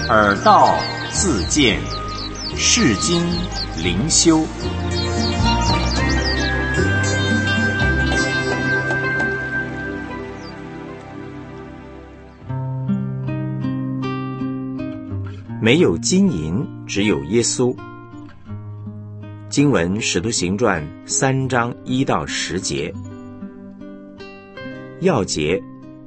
耳道自见，世经灵修。没有金银，只有耶稣。经文使徒行传3章1到10节，要节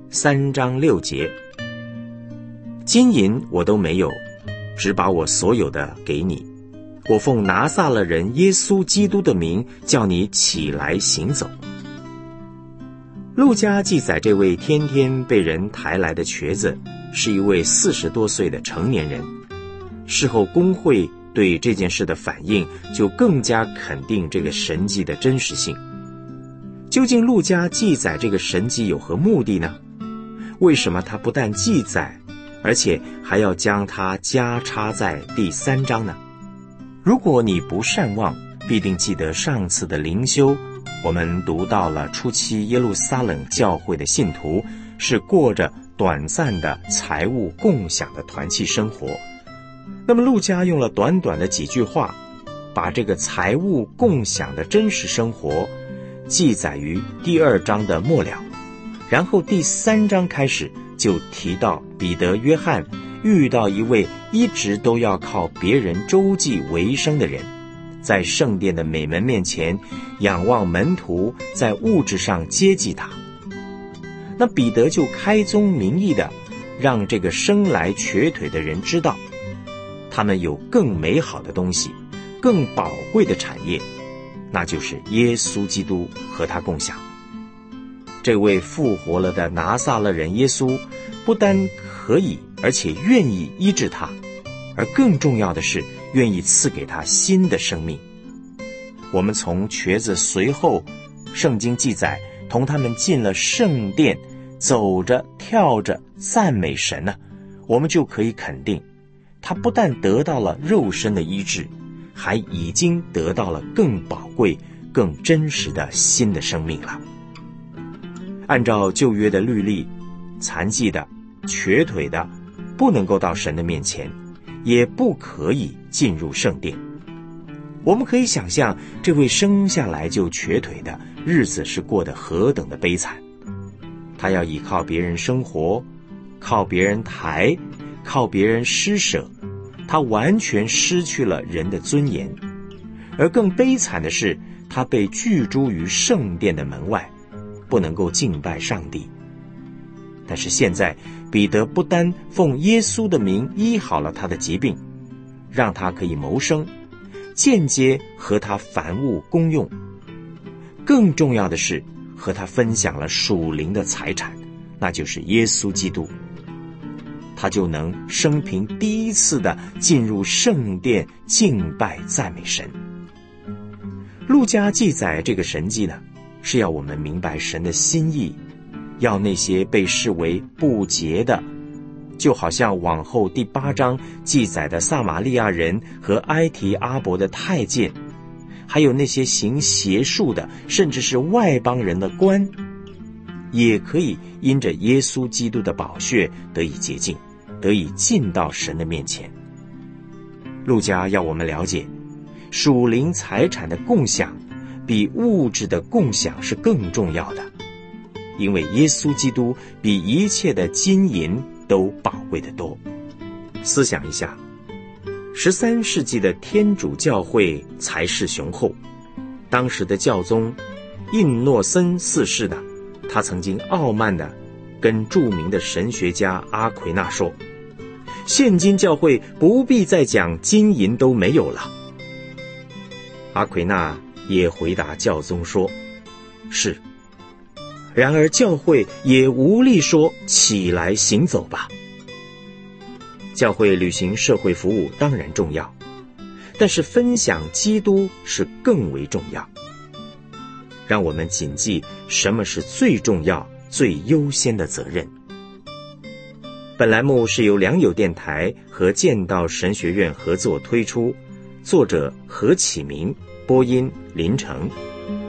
3章6节。金银我都没有，只把我所有的给你。我奉拿撒勒人耶稣基督的名，叫你起来行走。路加记载这位天天被人抬来的瘸子，是一位40多岁的成年人。事后公会对这件事的反应，就更加肯定这个神迹的真实性。究竟路加记载这个神迹有何目的呢？为什么他不但记载，而且还要将它加插在第3章呢？如果你不善忘，必定记得上次的灵修，我们读到了初期耶路撒冷教会的信徒是过着短暂的财物共享的团契生活。那么路加用了短短的几句话，把这个财物共享的真实生活记载于第2章的末了，然后第3章开始就提到彼得、约翰遇到一位一直都要靠别人周济为生的人，在圣殿的美门面前仰望门徒在物质上接济他。那彼得就开宗明义的让这个生来瘸腿的人知道，他们有更美好的东西，更宝贵的产业，那就是耶稣基督和他共享。这位复活了的拿撒勒人耶稣，不但可以，而且愿意医治他，而更重要的是愿意赐给他新的生命。我们从瘸子随后圣经记载同他们进了圣殿，走着跳着赞美神呢，我们就可以肯定他不但得到了肉身的医治，还已经得到了更宝贵更真实的新的生命了。按照旧约的律例，残疾的、瘸腿的不能够到神的面前，也不可以进入圣殿。我们可以想象这位生下来就瘸腿的日子是过得何等的悲惨。他要依靠别人生活，靠别人抬，靠别人施舍，他完全失去了人的尊严。而更悲惨的是，他被拒诸于圣殿的门外，不能够敬拜上帝。但是现在彼得不单奉耶稣的名医好了他的疾病，让他可以谋生，间接和他凡物公用，更重要的是和他分享了属灵的财产，那就是耶稣基督。他就能生平第一次的进入圣殿敬拜赞美神。路加记载这个神迹呢，是要我们明白神的心意，要那些被视为不洁的，就好像往后第8章记载的撒玛利亚人和埃提阿伯的太监，还有那些行邪术的，甚至是外邦人的官，也可以因着耶稣基督的宝血得以洁净，得以进到神的面前。路加要我们了解，属灵财产的共享比物质的共享是更重要的，因为耶稣基督比一切的金银都宝贵得多。思想一下，13世纪的天主教会财势雄厚，当时的教宗印诺森4世呢，他曾经傲慢地跟著名的神学家阿奎那说，现今教会不必再讲金银都没有了。阿奎那也回答教宗说，是，然而教会也无力说起来行走吧。教会履行社会服务当然重要，但是分享基督是更为重要。让我们谨记什么是最重要最优先的责任。本栏目是由良友电台和剑道神学院合作推出，作者何启明，播音林成。